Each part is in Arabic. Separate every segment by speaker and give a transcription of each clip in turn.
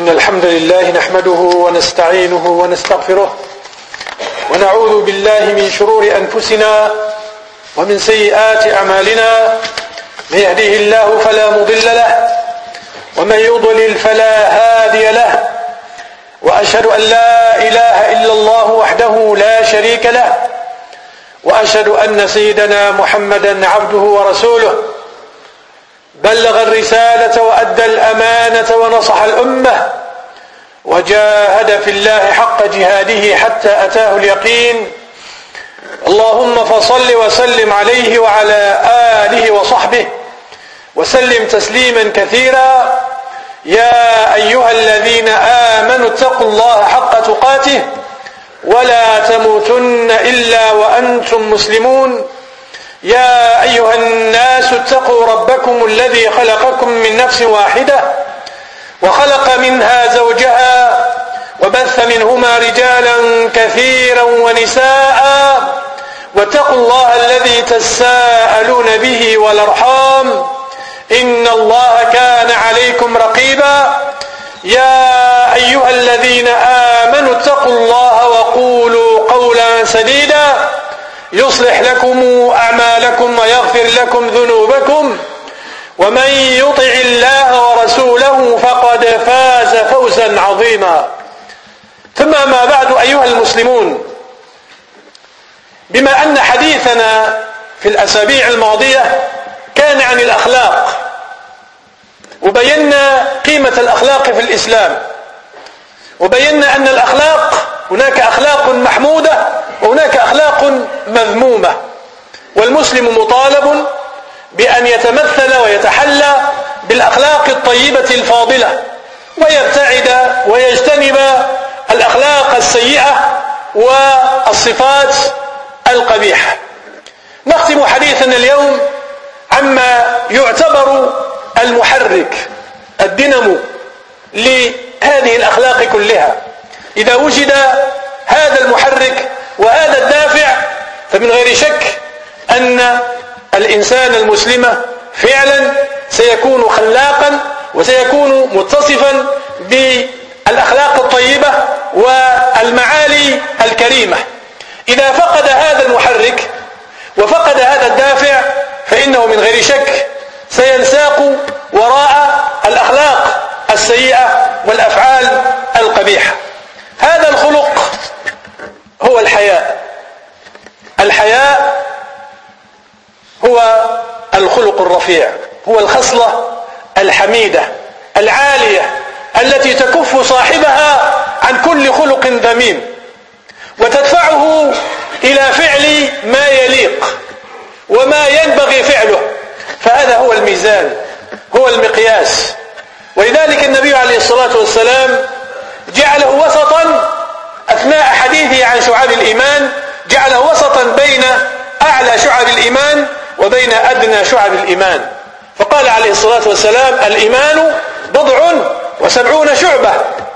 Speaker 1: إن الحمد لله نحمده ونستعينه ونستغفره ونعوذ بالله من شرور أنفسنا ومن سيئات أعمالنا. من يهده الله فلا مضل له ومن يضلل فلا هادي له، وأشهد أن لا إله إلا الله وحده لا شريك له، وأشهد أن سيدنا محمدا عبده ورسوله، بلغ الرسالة وأدى الأمانة ونصح الأمة وجاهد في الله حق جهاده حتى أتاه اليقين. اللهم فصل وسلم عليه وعلى آله وصحبه وسلم تسليما كثيرا. يا أيها الذين آمنوا اتقوا الله حق تقاته ولا تموتن إلا وأنتم مسلمون. يا أيها الناس اتقوا ربكم الذي خلقكم من نفس واحدة وخلق منها زوجها وبث منهما رجالا كثيرا ونساء، واتقوا الله الذي تساءلون به والأرحام إن الله كان عليكم رقيبا. يا أيها الذين آمنوا اتقوا الله وقولوا قولا سديدا يصلح لكم أعمالكم ويغفر لكم ذنوبكم، ومن يطع الله ورسوله فقد فاز فوزا عظيما. ثم ما بعد أيها المسلمون، بما أن حديثنا في الأسابيع الماضية كان عن الأخلاق، وبينا قيمة الأخلاق في الإسلام، وبينا أن الأخلاق هناك أخلاق محمودة وهناك أخلاق مذمومة، والمسلم مطالب بأن يتمثل ويتحلى بالأخلاق الطيبة الفاضلة، ويبتعد ويجتنب الأخلاق السيئة والصفات القبيحة. نختم حديثنا اليوم عما يعتبر المحرك الدينامو لهذه الأخلاق كلها. إذا وجد هذا المحرك وهذا الدافع فمن غير شك أن الإنسان المسلم فعلا سيكون خلاقا وسيكون متصفا بالأخلاق الطيبة والمعالي الكريمة. إذا فقد هذا المحرك وفقد هذا الدافع فإنه من غير شك سينساق وراء الأخلاق السيئة والأفعال القبيحة. هذا الخلق هو الحياء. الحياء هو الخلق الرفيع، هو الخصلة الحميدة العالية التي تكف صاحبها عن كل خلق ذميم وتدفعه إلى فعل ما يليق وما ينبغي فعله. فهذا هو الميزان، هو المقياس. ولذلك النبي عليه الصلاة والسلام جعله وسطا أثناء حديثه عن شعاب الإيمان، جعله وسطا بين أعلى شعب الإيمان وبين أدنى شعب الإيمان، فقال عليه الصلاة والسلام: الإيمان 70 شعبة،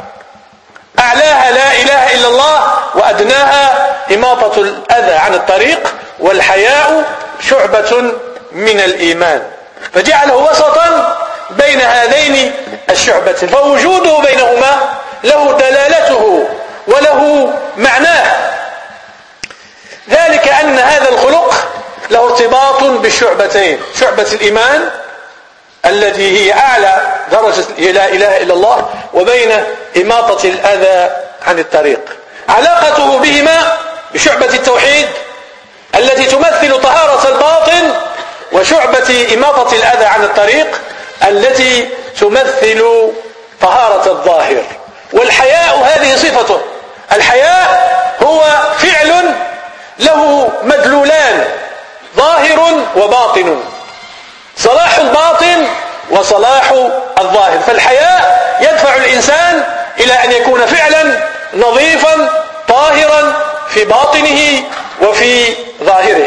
Speaker 1: أعلاها لا إله إلا الله وأدناها إماطة الأذى عن الطريق، والحياء شعبة من الإيمان. فجعله وسطا بين هذين الشعبتين، فوجوده بينهما له دلالته وله معناه. ذلك أن هذا الخلق له ارتباط بالشعبتين، شعبة الإيمان التي هي أعلى درجة لا إله إلا الله، وبين إماطة الأذى عن الطريق. علاقته بهما بشعبة التوحيد التي تمثل طهارة الباطن، وشعبة إماطة الأذى عن الطريق التي تمثل طهارة الظاهر. والحياء هذه صفته. الحياء هو فعل له مدلولان، ظاهر وباطن، صلاح الباطن وصلاح الظاهر. فالحياء يدفع الإنسان إلى أن يكون فعلا نظيفا طاهرا في باطنه وفي ظاهره.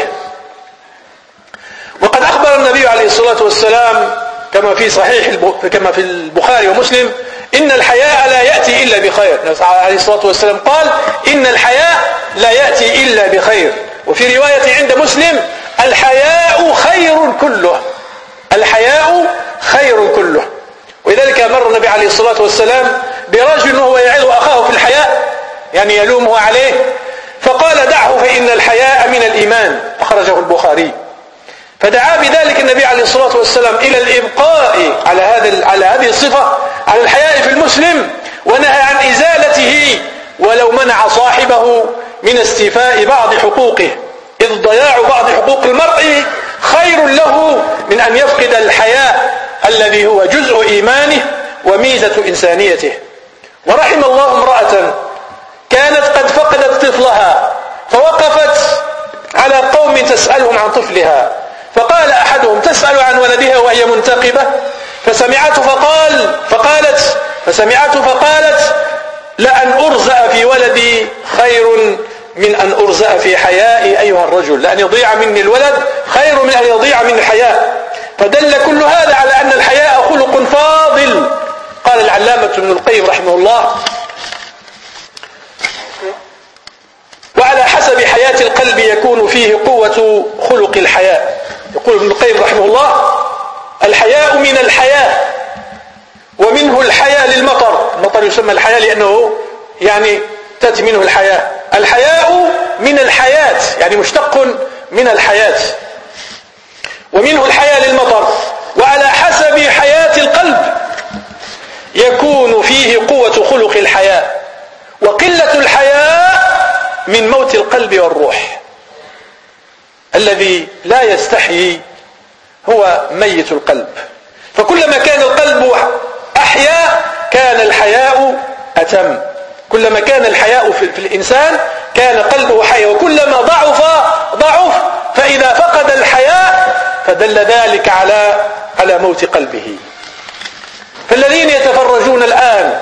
Speaker 1: وقد أخبر النبي عليه الصلاة والسلام كما في البخاري ومسلم: إن الحياء لا يأتي إلا بخير. عليه الصلاة والسلام قال: إن الحياء لا يأتي إلا بخير. وفي رواية عند مسلم: الحياء خير كله، الحياء خير كله. ولذلك مر النبي عليه الصلاة والسلام برجل وهو يعظ أخاه في الحياء، يعني يلومه عليه، فقال دعه فإن الحياء من الإيمان، أخرجه البخاري. فدعا بذلك النبي عليه الصلاة والسلام إلى الإبقاء على هذه الصفة، على الحياء في المسلم، ونهى عن إزالته ولو منع صاحبه من استيفاء بعض حقوقه، إذ ضياع بعض حقوق المرء خير له من أن يفقد الحياء الذي هو جزء إيمانه وميزة إنسانيته. ورحم الله امرأة كانت قد فقدت طفلها فوقفت على قوم تسألهم عن طفلها، فقال أحدهم تسأل عن ولدها وهي منتقبة، فسمعته فقالت لأن أرزأ في ولدي خير من أن أرزأ في حيائي أيها الرجل، لأن يضيع مني الولد خير من أن يضيع مني الحياء. فدل كل هذا على أن الحياء خلق فاضل. قال العلامة ابن القيم رحمه الله: وعلى حسب حياة القلب يكون فيه قوة خلق الحياء. يقول ابن القيم رحمه الله: الحياء من الحياة، ومنه الحياء للمطر. المطر يسمى الحياء لأنه يعني تأتي منه الحياة. الحياء من الحياة يعني مشتق من الحياة، ومنه الحياء للمطر. وعلى حسب حياة القلب يكون فيه قوة خلق الحياء، وقلة الحياء من موت القلب والروح. الذي لا يستحيي هو ميت القلب، فكلما كان القلب أحيا كان الحياء أتم. كلما كان الحياء في الإنسان كان قلبه حيا، وكلما ضعف، فإذا فقد الحياء فدل ذلك على موت قلبه. فالذين يتفرجون الآن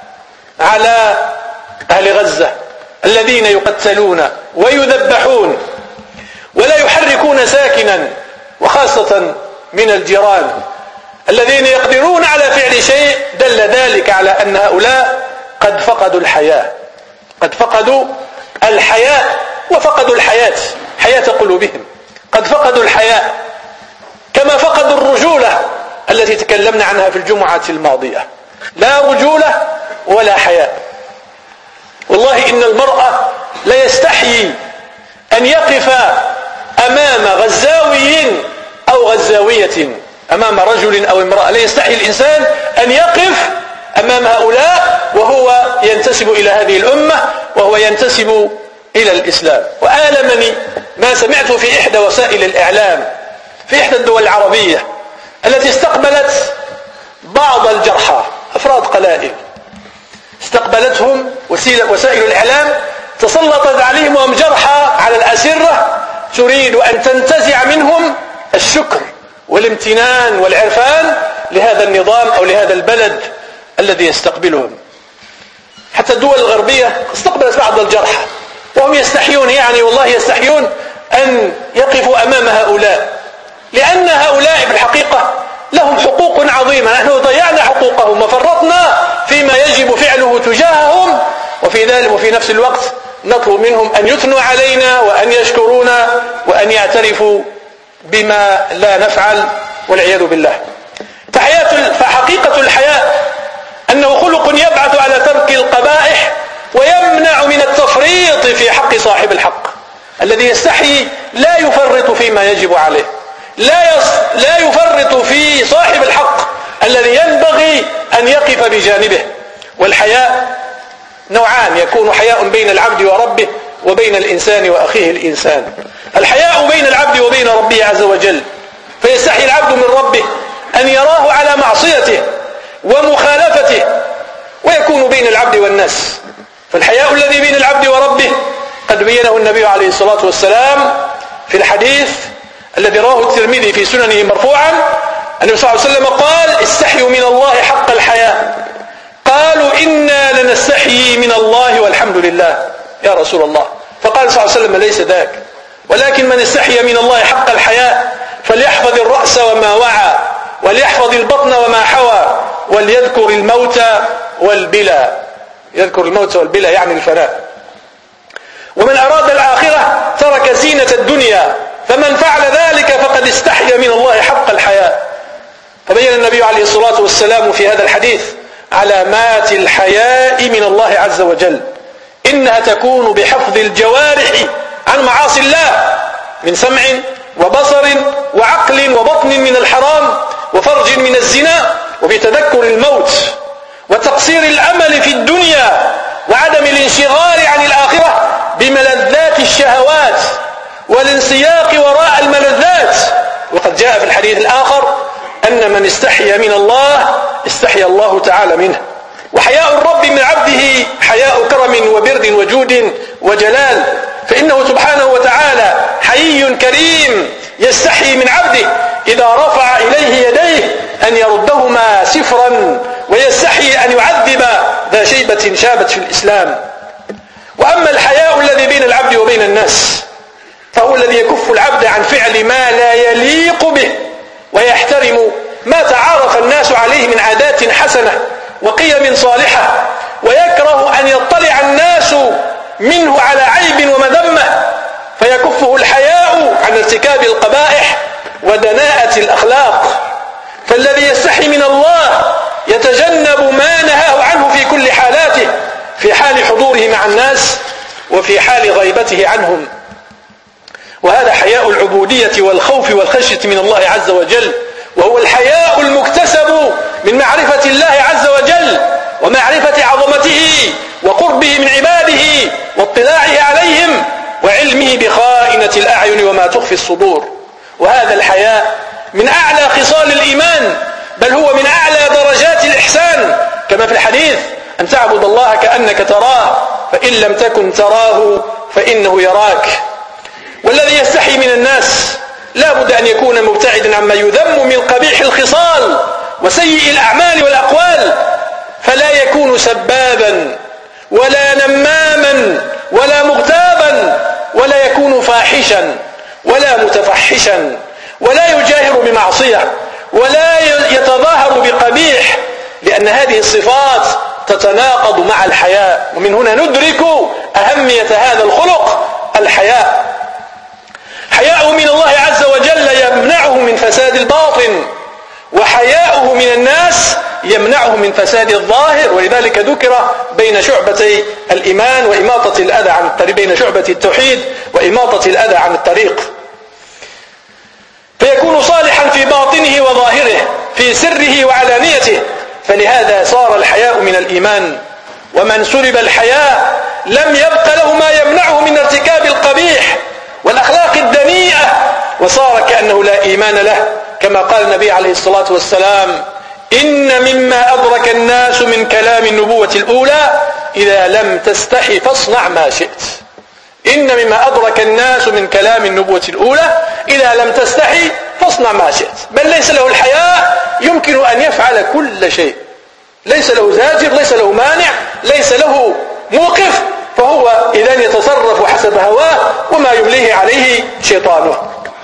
Speaker 1: على أهل غزة الذين يقتلون ويذبحون ولا يحركون ساكنا، وخاصة من الجيران الذين يقدرون على فعل شيء، دل ذلك على أن هؤلاء قد فقدوا الحياة، قد فقدوا الحياة وفقدوا الحياة، حياة قلوبهم. قد فقدوا الحياة كما فقدوا الرجولة التي تكلمنا عنها في الجمعة الماضية. لا رجولة ولا حياء. والله إن المرأة لا يستحيي أن يقف أمام غزاوي أو غزاوية، أمام رجل أو امرأة. لا يستحيي الإنسان أن يقف أمام هؤلاء وهو ينتسب إلى هذه الأمة، وهو ينتسب إلى الإسلام. وآلمني ما سمعت في إحدى وسائل الإعلام في إحدى الدول العربية التي استقبلت بعض الجرحى، أفراد قلائل استقبلتهم وسائل الإعلام، تسلطت عليهم وهم جرحى على الأسرة، تريد أن تنتزع منهم الشكر والامتنان والعرفان لهذا النظام أو لهذا البلد الذي يستقبلهم. حتى الدول الغربية استقبلت بعض الجرحى وهم يستحيون، يعني والله يستحيون أن يقفوا أمام هؤلاء، لأن هؤلاء في الحقيقة لهم حقوق عظيمة. نحن ضيعنا حقوقهم وفرطنا فيما يجب فعله تجاههم، وفي نفس الوقت نطلب منهم أن يثنوا علينا وأن يشكرونا وأن يعترفوا بما لا نفعل والعياذ بالله. فحقيقة الحياء أنه خلق يبعث على ترك القبائح ويمنع من التفريط في حق صاحب الحق. الذي يستحي لا يفرط فيما يجب عليه، لا يفرط في صاحب الحق الذي ينبغي أن يقف بجانبه. والحياء نوعان: يكون حياء بين العبد وربه، وبين الإنسان وأخيه الإنسان. الحياء بين العبد وبين ربه عز وجل، فيستحي العبد من ربه أن يراه على معصيته ومخالفته، ويكون بين العبد والناس. فالحياء الذي بين العبد وربه قد بينه النبي عليه الصلاة والسلام في الحديث الذي رواه الترمذي في سننه مرفوعا. النبي صلى الله عليه وسلم قال: استحيوا من الله حق الحياء. قالوا: إنا لنستحيي من الله والحمد لله يا رسول الله. فقال صلى الله عليه وسلم: ليس ذاك، ولكن من استحيا من الله حق الحياء فليحفظ الرأس وما وعى، وليحفظ البطن وما حوى، وليذكر الموت والبلى. يذكر الموت والبلى يعني الفناء. ومن أراد الآخرة ترك زينة الدنيا، فمن فعل ذلك فقد استحيا من الله حق الحياء. فبين النبي عليه الصلاة والسلام في هذا الحديث علامات الحياء من الله عز وجل. إنها تكون بحفظ الجوارح عن معاصي الله من سمع وبصر وعقل وبطن من الحرام وفرج من الزنا، وبتذكر الموت وتقصير الأمل في الدنيا وعدم الانشغال عن الآخرة بملذات الشهوات والانسياق وراء الملذات. وقد جاء في الحديث الآخر أن من استحيا من الله استحيا الله تعالى منه. وحياء الرب من عبده حياء كرم وبر وجود وجلال، فإنه سبحانه وتعالى حيي كريم يستحي من عبده إذا رفع إليه يديه أن يردهما سفرا، ويستحي أن يعذب ذا شيبة شابت في الإسلام. وأما الحياء الذي بين العبد وبين الناس فهو الذي يكف العبد عن فعل ما لا يليق به، ويحترم ما تعارف الناس عليه من عادات حسنة وقيم صالحة، ويكره أن يطلع الناس منه على عيب ومذمة، فيكفه الحياء عن ارتكاب القبائح ودناءة الأخلاق. فالذي يستحي من الله يتجنب ما نهاه عنه في كل حالاته، في حال حضوره مع الناس وفي حال غيبته عنهم. وهذا حياء العبودية والخوف والخشية من الله عز وجل، وهو الحياء المكتسب من معرفة الله عز وجل ومعرفة عظمته وقربه من عباده واطلاعه عليهم وعلمه بخائنة الأعين وما تخفي الصدور. وهذا الحياء من أعلى خصال الإيمان، بل هو من أعلى درجات الإحسان، كما في الحديث أن تعبد الله كأنك تراه فإن لم تكن تراه فإنه يراك. والذي يستحي من الناس لا بد أن يكون مبتعدا عما يذم من قبيح الخصال وسيء الأعمال والأقوال، فلا يكون سبابا ولا نماما ولا مغتابا، ولا يكون فاحشا ولا متفحشا، ولا يجاهر بمعصية ولا يتظاهر بقبيح، لأن هذه الصفات تتناقض مع الحياء. ومن هنا ندرك أهمية هذا الخلق الحياء. حياؤه من الله عز وجل يمنعه من فساد الباطن، وحياؤه من الناس يمنعه من فساد الظاهر. ولذلك ذكر بين شعبتي الإيمان وإماطة الأذى عن الطريق، بين شعبة التوحيد وإماطة الأذى عن الطريق، فيكون صالحا في باطنه وظاهره، في سره وعلانيته. فلهذا صار الحياء من الإيمان. ومن سلب الحياء لم يبق له ما يمنعه من ارتكاب القبيح والأخلاق الدنيئة، وصار كأنه لا إيمان له، كما قال النبي عليه الصلاة والسلام: إن مما أدرك الناس من كلام النبوة الأولى إذا لم تستحي فاصنع ما شئت. إن مما أدرك الناس من كلام النبوة الأولى إذا لم تستحي فاصنع ما شئت. بل ليس له الحياء يمكن أن يفعل كل شيء، ليس له زاجر، ليس له مانع، ليس له موقف، فهو إذن يتصرف حسب هواه وما يمليه عليه شيطانه.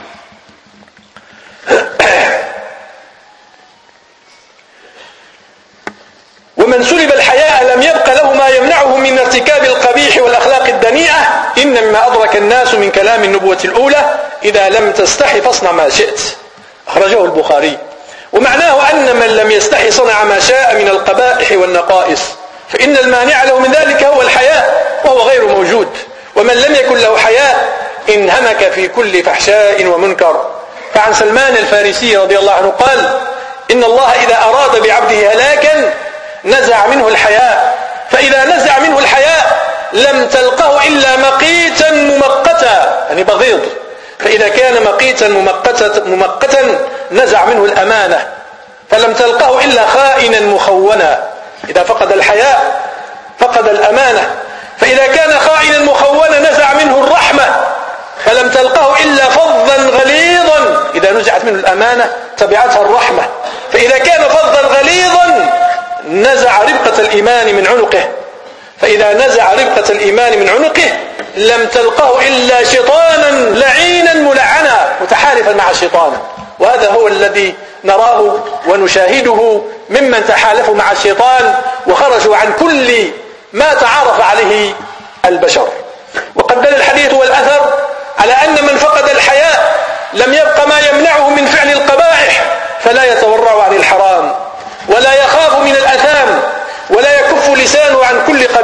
Speaker 1: ومن سلب الحياء لم يبق له ما يمنعه من ارتكاب القبيح والأخلاق الدنيئة. إن مما أدرك الناس من كلام النبوة الأولى إذا لم تستحي فاصنع ما شئت، أخرجه البخاري. ومعناه أن من لم يستحي صنع ما شاء من القبائح والنقائص، فإن المانع له من ذلك هو الحياء، وهو غير موجود. ومن لم يكن له حياء انهمك في كل فحشاء ومنكر. فعن سلمان الفارسي رضي الله عنه قال: إن الله إذا أراد بعبده هلاكا نزع منه الحياء، فإذا نزع منه الحياء لم تلقه إلا مقيتا ممقتا، يعني بغيض. فإذا كان مقيتا ممقتا نزع منه الأمانة، فلم تلقه إلا خائنا مخونا. إذا فقد الحياء فقد الأمانة. فإذا كان خائنا مخونا نزع منه الرحمة، فلم تلقه إلا فظا غليظا. إذا نزعت منه الأمانة تبعتها الرحمة. فإذا كان فظا غليظا نزع ربقة الإيمان من عنقه. فإذا نزع ربقة الإيمان من عنقه لم تلقه إلا شيطانا لعينا ملعنا متحالفا مع الشيطان. وهذا هو الذي نراه ونشاهده ممن تحالفوا مع الشيطان وخرجوا عن كل ما تعارف عليه البشر. وقد دل الحديث والأثر على أن من فقد الحياء لم يبق ما يمنعه من فعل القبائح، فلا يتورع عن الحرام ولا يخاف من الأثام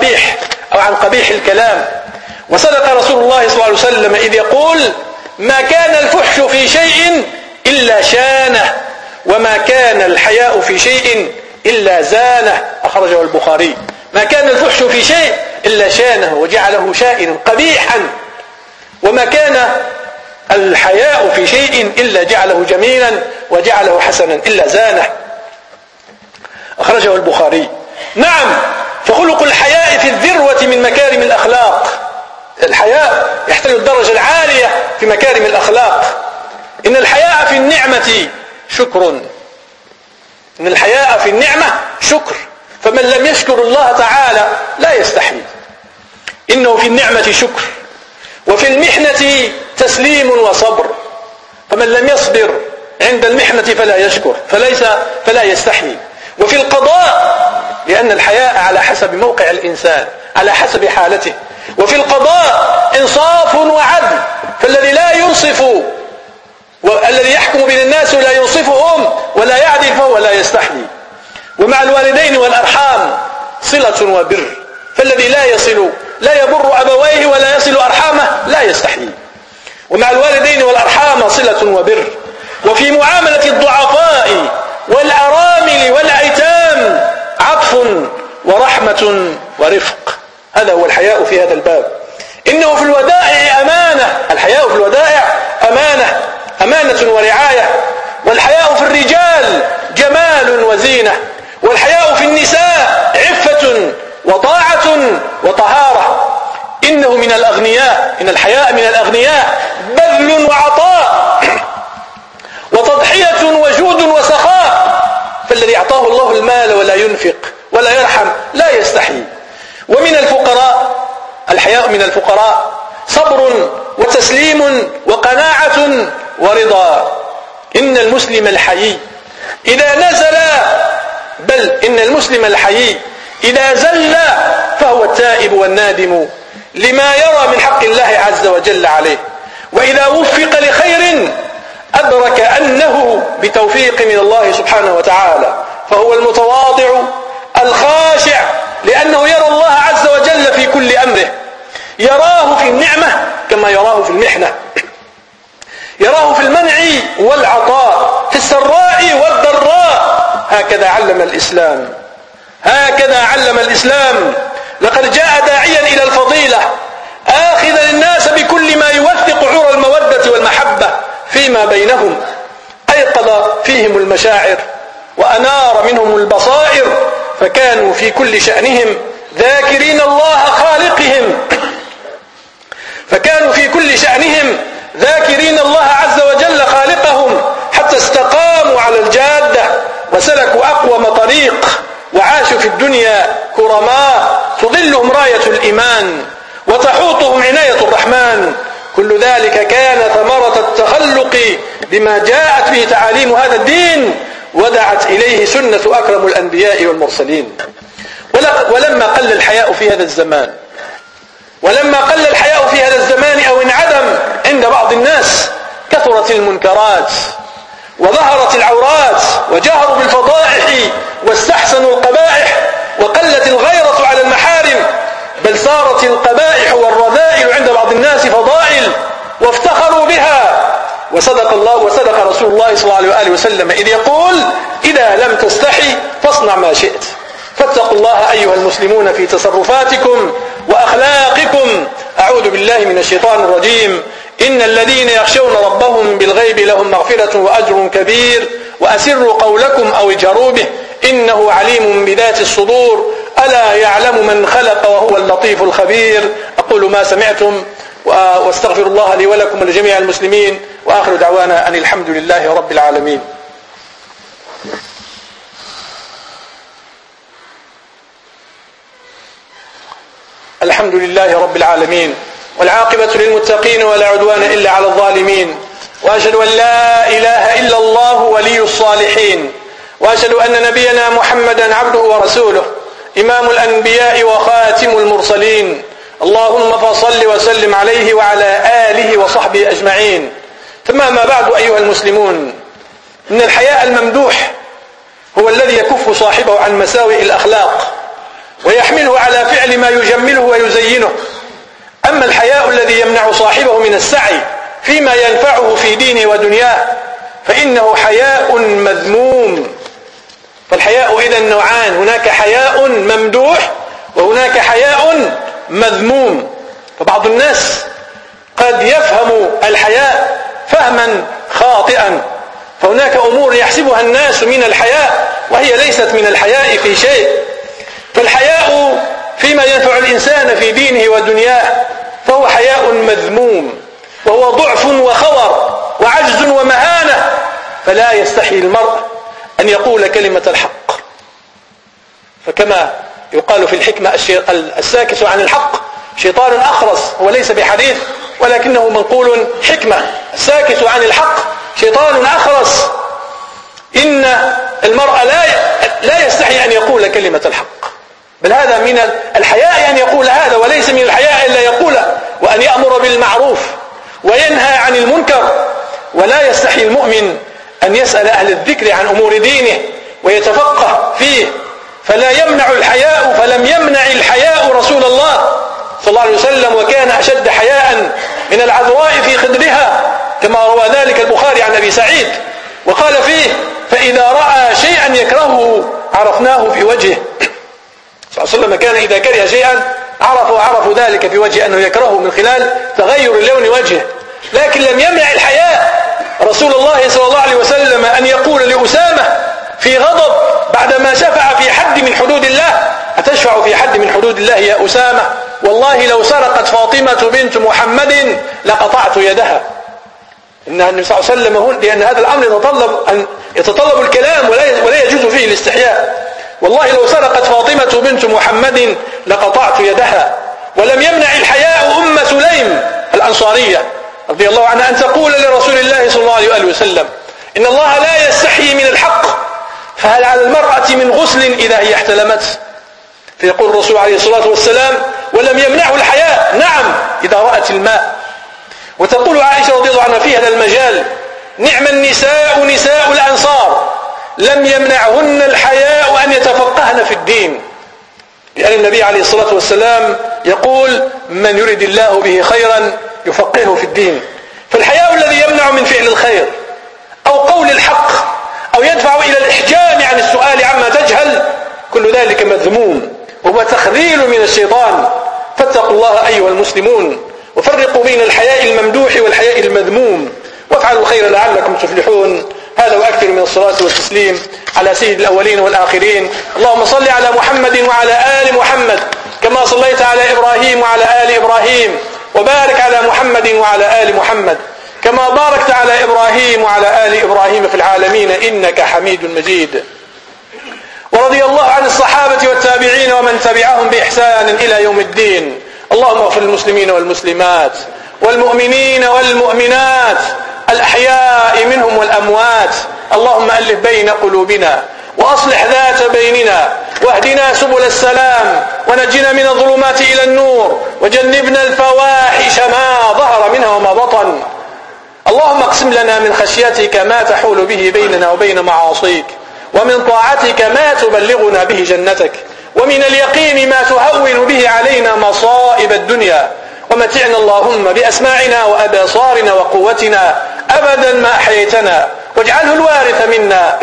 Speaker 1: القبيح أو عن قبيح الكلام. وصدق رسول الله صلى الله عليه وسلم إذ يقول: ما كان الفحش في شيء إلا شانه، وما كان الحياء في شيء إلا زانه. أخرجه البخاري. ما كان الفحش في شيء إلا شانه وجعله شائنا قبيحا، وما كان الحياء في شيء إلا جعله جميلا وجعله حسنا إلا زانه. أخرجه البخاري. نعم، فخلق الحياء في الذروة من مكارم الأخلاق. الحياء يحتل الدرجة العالية في مكارم الأخلاق. إن الحياء في النعمة شكر. إن الحياء في النعمة شكر، فمن لم يشكر الله تعالى لا يستحي. إنه في النعمة شكر، وفي المحنة تسليم وصبر، فمن لم يصبر عند المحنة فلا يشكر فلا يستحي. وفي القضاء، لأن الحياء على حسب موقع الإنسان، على حسب حالته. وفي القضاء إنصاف وعدل، فالذي لا ينصف والذي يحكم بين الناس ولا ينصفهم ولا يعدل فهو لا يستحي. ومع الوالدين والأرحام صلة وبر، فالذي لا يبر أبويه ولا يصل أرحامه لا يستحي. ومع الوالدين والأرحام صلة وبر. وفي معاملة الضعفاء والأرامل والأيتام عطف ورحمة ورفق. هذا هو الحياء في هذا الباب. إنه في الودائع أمانة. الحياء في الودائع أمانة ورعاية. والحياء في الرجال جمال وزينة. والحياء في النساء عفة وطاعة وطهارة. إنه من الأغنياء، إن الحياء من الأغنياء بذل وعطاء وتضحية وجود وسخاء. فالذي أعطاه الله المال ولا ينفق ولا يرحم لا يستحي. ومن الفقراء، الحياء من الفقراء صبر وتسليم وقناعة ورضا. إن المسلم الحيي إذا نزل، بل إن المسلم الحيي إذا زل فهو التائب والنادم لما يرى من حق الله عز وجل عليه. وإذا وفق لخير أدرك أنه بتوفيق من الله سبحانه وتعالى، فهو المتواضع الخاشع، لأنه يرى الله عز وجل في كل أمره. يراه في النعمة كما يراه في المحنة، يراه في المنع والعطاء، في السراء والضراء. هكذا علم الإسلام، هكذا علم الإسلام. لقد جاء داعيا إلى الفضيلة آخذا الناس بكل ما يوثق عرى المودة والمحبة فيما بينهم. أيقظ فيهم المشاعر وأنار منهم البصائر، فكانوا في كل شأنهم ذاكرين الله خالقهم، فكانوا في كل شأنهم ذاكرين الله عز وجل خالقهم، حتى استقاموا على الجادة وسلكوا أقوم طريق، وعاشوا في الدنيا كرماء تظلهم راية الإيمان وتحوطهم عناية الرحمن. كل ذلك كان ثمرة التخلق بما جاءت به تعاليم هذا الدين ودعت إليه سنة أكرم الأنبياء والمرسلين. ولما قل الحياء في هذا الزمان، ولما قل الحياء في هذا الزمان أو انعدم عند بعض الناس، كثرت المنكرات وظهرت العورات وجهروا بالفضائح واستحسنوا القبائح، وقلت الغيرة على المحارم، بل صارت القبائح والرذائل عند بعض الناس فضائل وافتخروا بها. وصدق الله وصدق رسول الله صلى الله عليه وسلم إذ يقول: إذا لم تستحي فاصنع ما شئت. فاتقوا الله أيها المسلمون في تصرفاتكم وأخلاقكم. أعوذ بالله من الشيطان الرجيم. إن الذين يخشون ربهم بالغيب لهم مغفرة وأجر كبير. وأسروا قولكم أو اجهروا به إنه عليم بذات الصدور. ألا يعلم من خلق وهو اللطيف الخبير. أقول ما سمعتم واستغفر الله لي ولكم ولجميع المسلمين، وآخر دعوانا أن الحمد لله رب العالمين. الحمد لله رب العالمين، والعاقبة للمتقين ولا عدوان إلا على الظالمين. وأشهد أن لا إله إلا الله ولي الصالحين، وأشهد أن نبينا محمدا عبده ورسوله إمام الأنبياء وخاتم المرسلين. اللهم فصل وسلم عليه وعلى آله وصحبه أجمعين. ثم ما بعد أيها المسلمون، إن الحياء الممدوح هو الذي يكف صاحبه عن مساوئ الأخلاق ويحمله على فعل ما يجمله ويزينه. أما الحياء الذي يمنع صاحبه من السعي فيما ينفعه في دينه ودنياه فإنه حياء مذموم. فالحياء إذن نوعان، هناك حياء ممدوح وهناك حياء مذموم. فبعض الناس قد يفهم الحياء فهما خاطئا، فهناك أمور يحسبها الناس من الحياء وهي ليست من الحياء في شيء. فالحياء فيما ينفع الإنسان في دينه ودنياه فهو حياء مذموم، وهو ضعف وخور وعجز ومهانة، فلا يستحي المرء أن يقول كلمة الحق. فكما يقال في الحكمة الساكت عن الحق شيطان أخرس، هو ليس بحديث ولكنه منقول حكمة. الساكت عن الحق شيطان أخرس. إن المرء لا يستحي أن يقول كلمة الحق، بل هذا من الحياء أن يقول هذا، وليس من الحياء إلا يقوله، وأن يأمر بالمعروف وينهى عن المنكر. ولا يستحي المؤمن أن يسأل أهل الذكر عن أمور دينه ويتفقه فيه. فلا يمنع الحياء، فلم يمنع الحياء رسول الله صلى الله عليه وسلم، وكان أشد حياء من العذراء في خدرها كما روى ذلك البخاري عن أبي سعيد، وقال فيه: فإذا رأى شيئا يكرهه عرفناه في وجهه. صلى الله عليه وسلم كان إذا كره شيئا عرفوا ذلك في وجهه أنه يكرهه من خلال تغير لون وجهه. لكن لم يمنع الحياء رسول الله صلى الله عليه وسلم أن يقول لأسامة في غضب بعدما شفع في حد من حدود الله: أتشفع في حد من حدود الله يا أسامة؟ والله لو سرقت فاطمة بنت محمد لقطعت يدها. إن النبي صلى الله عليه وسلم لأن هذا الأمر يتطلب الكلام ولا يجوز فيه الاستحياء. والله لو سرقت فاطمة بنت محمد لقطعت يدها. ولم يمنع الحياء أم سليم الأنصارية رضي الله عنها أن تقول لرسول الله صلى الله عليه وسلم: إن الله لا يستحيي من الحق، فهل على المرأة من غسل إذا هي احتلمت؟ فيقول الرسول عليه الصلاة والسلام: ولم يمنعه الحياء، نعم إذا رأت الماء. وتقول عائشة رضي الله عنها في هذا المجال: نعم النساء نساء الأنصار لم يمنعهن الحياء أن يتفقهن في الدين، لأن النبي عليه الصلاة والسلام يقول: من يريد الله به خيرا يفقهه في الدين. فالحياء الذي يمنع من فعل الخير أو قول الحق أو يدفع إلى الإحجام عن السؤال عما تجهل، كل ذلك مذموم وهو تخذيل من الشيطان. فاتقوا الله أيها المسلمون، وفرقوا بين الحياء الممدوح والحياء المذموم، وافعلوا الخير لعلكم تفلحون. هذا وأكثر من الصلاة والتسليم على سيد الأولين والآخرين. اللهم صل على محمد وعلى آل محمد كما صليت على إبراهيم وعلى آل إبراهيم، وبارك على محمد وعلى آل محمد كما باركت على إبراهيم وعلى آل إبراهيم في العالمين إنك حميد مجيد. ورضي الله عن الصحابة والتابعين ومن تبعهم بإحسان إلى يوم الدين. اللهم اغفر للمسلمين والمسلمات والمؤمنين والمؤمنات الأحياء منهم والأموات. اللهم ألف بين قلوبنا وأصلح ذات بيننا، واهدنا سبل السلام، ونجنا من الظلمات إلى النور، وجنبنا الفواحش ما ظهر منها وما بطن. اللهم اقسم لنا من خشيتك ما تحول به بيننا وبين معاصيك، ومن طاعتك ما تبلغنا به جنتك، ومن اليقين ما تهون به علينا مصائب الدنيا. ومتعنا اللهم بأسماعنا وأبصارنا وقوتنا أبدا ما أحييتنا، واجعله الوارث منا،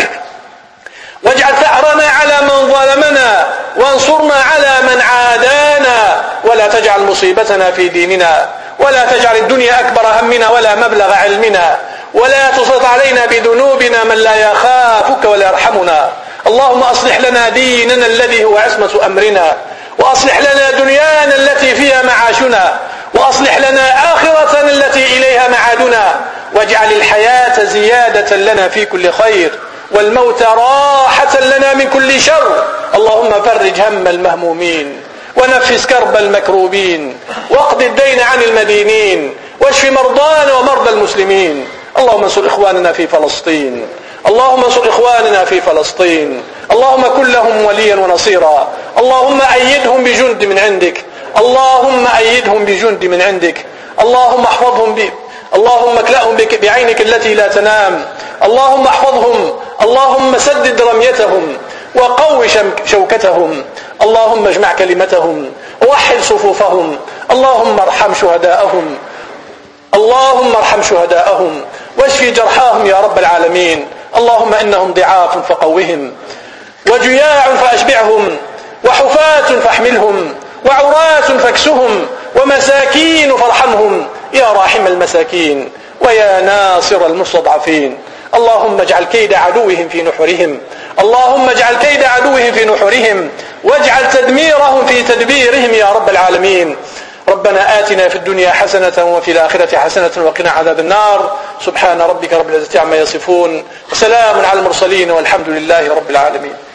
Speaker 1: واجعل ثأرنا على من ظلمنا، وانصرنا على من عادانا، ولا تجعل مصيبتنا في ديننا، ولا تجعل الدنيا أكبر همنا ولا مبلغ علمنا، ولا تسلط علينا بذنوبنا من لا يخافك ولا يرحمنا. اللهم أصلح لنا ديننا الذي هو عصمة أمرنا، وأصلح لنا دنيانا التي فيها معاشنا، وأصلح لنا آخرتنا التي إليها معادنا، واجعل الحياة زيادة لنا في كل خير، والموت راحة لنا من كل شر. اللهم فرج هم المهمومين، ونفس كرب المكروبين، واقض الدين عن المدينين، واشف مرضانا ومرضى المسلمين. اللهم انصر إخواننا في فلسطين، اللهم انصر إخواننا في فلسطين، اللهم كن لهم وليا ونصيرا. اللهم أيدهم بجند من عندك، اللهم أيدهم بجند من عندك. اللهم احفظهم اللهم اكلأهم بعينك التي لا تنام. اللهم احفظهم، اللهم سدد رميتهم، وقو شوكتهم، اللهم اجمع كلمتهم ووحد صفوفهم، اللهم ارحم شهداءهم، اللهم ارحم شهداءهم واشف جرحاهم يا رب العالمين. اللهم إنهم ضعاف فقوهم، وجياع فأشبعهم، وحفاة فاحملهم، وعراة فاكسهم، ومساكين فارحمهم يا راحم المساكين ويا ناصر المستضعفين. اللهم اجعل كيد عدوهم في نحرهم، اللهم اجعل كيد عدوهم في نحرهم، واجعل تدميرهم في تدبيرهم يا رب العالمين. ربنا آتنا في الدنيا حسنة وفي الآخرة حسنة وقنا عذاب النار. سبحان ربك رب العزة عما يصفون، وسلام على المرسلين، والحمد لله رب العالمين.